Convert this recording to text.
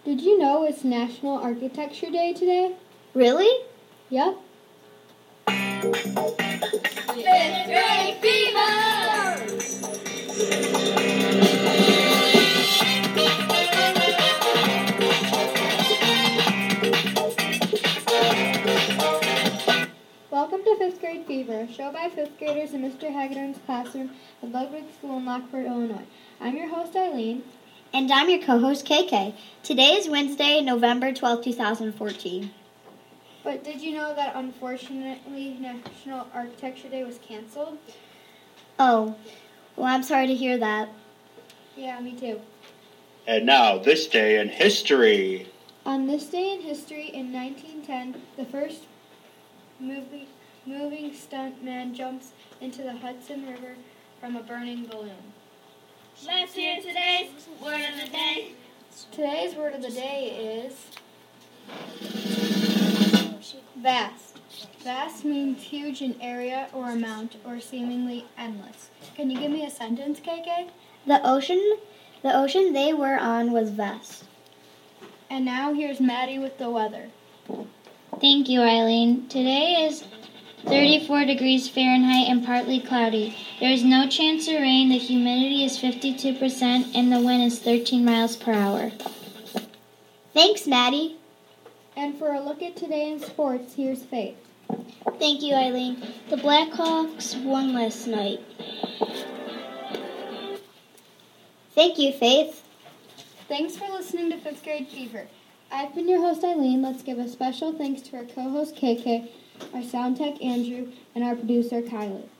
Did you know it's National Architecture Day today? Really? Yep. Fifth grade fever! Welcome to Fifth Grade Fever, a show by fifth graders in Mr. Hagedorn's classroom at Ludwig School in Lockport, Illinois. I'm your host, Eileen. And I'm your co-host, KK. Today is Wednesday, November 12, 2014. But did you know that unfortunately National Architecture Day was canceled? Oh, well, I'm sorry to hear that. Yeah, me too. And now, this day in history. On this day in history, in 1910, the first moving stunt man jumps into the Hudson River from a burning balloon. Let's hear today's word of the day. Today's word of the day is vast. Vast means huge in area or amount or seemingly endless. Can you give me a sentence, KK? The ocean they were on was vast. And now here's Maddie with the weather. Thank you, Eileen. Today is 34 degrees Fahrenheit and partly cloudy. There is no chance of rain, the humidity is 52%, and the wind is 13 miles per hour. Thanks, Maddie. And for a look at today in sports, here's Faith. Thank you, Eileen. The Blackhawks won last night. Thank you, Faith. Thanks for listening to Fifth Grade Fever. I've been your host, Eileen. Let's give a special thanks to our co-host, KK, our sound tech, Andrew, and our producer, Kylie.